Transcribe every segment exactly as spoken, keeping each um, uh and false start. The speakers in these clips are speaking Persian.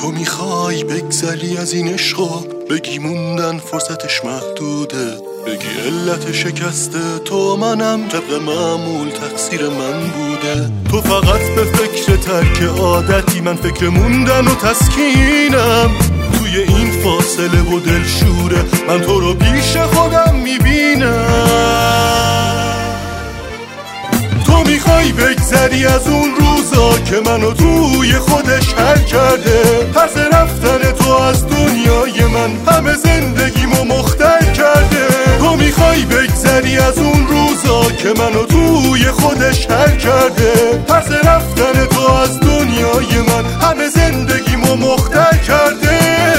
تو میخوای بگذری از این عشقا، بگی موندن فرصتش محدوده، بگی علت شکسته تو منم، طبق معمول تقصیر من بوده. تو فقط به فکر ترک عادتی، من فکر موندن و تسکینم. توی این فاصله و دلشوره من تو رو پیش خودم میبینم. تو میخوای بگذری از اون روزا که منو توی خودش حل کرده، پس رفتن تو از دنیای من همه زندگیمو مختل کرده. تو میخوای بگذری از اون روزا که منو توی خودش حل کرده، پس رفتن تو از دنیای من همه زندگیمو مختل کرده.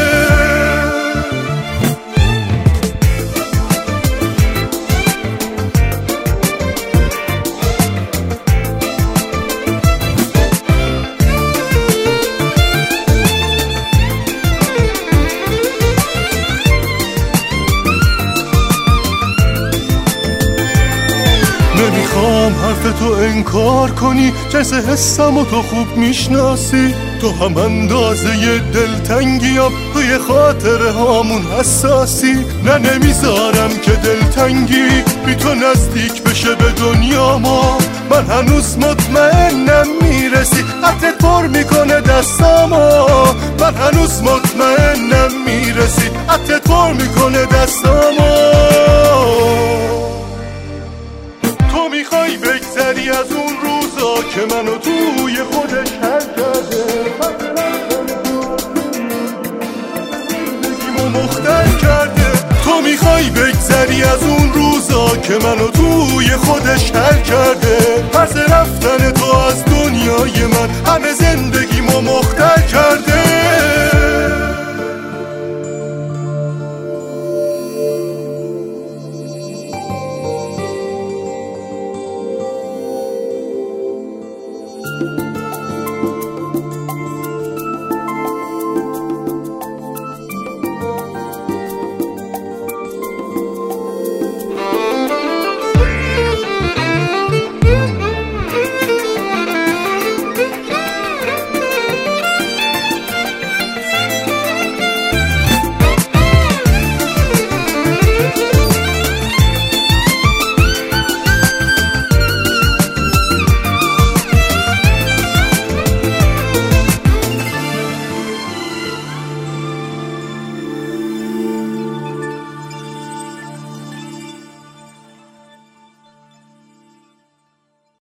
نمیخوام حرف تو انکار کنی، جنس حسم و تو خوب میشناسی. تو هم اندازه دلتنگیم، توی خاطره هامون حساسی. نه نمیذارم که دلتنگی بی تو نزدیک بشه به دنیا ما. من هنوز مطمئنم میرسی، عطرت پر میکنه دستامو. من هنوز مطمئنم میرسی، عطرت پر میکنه دستامو. تو میخوای بگذری از اون روزا که منو توی خودش حل کرده، زندگیمو مختل کرده. تو میخوای بگذری از اون روزا که منو توی خودش حل کرده،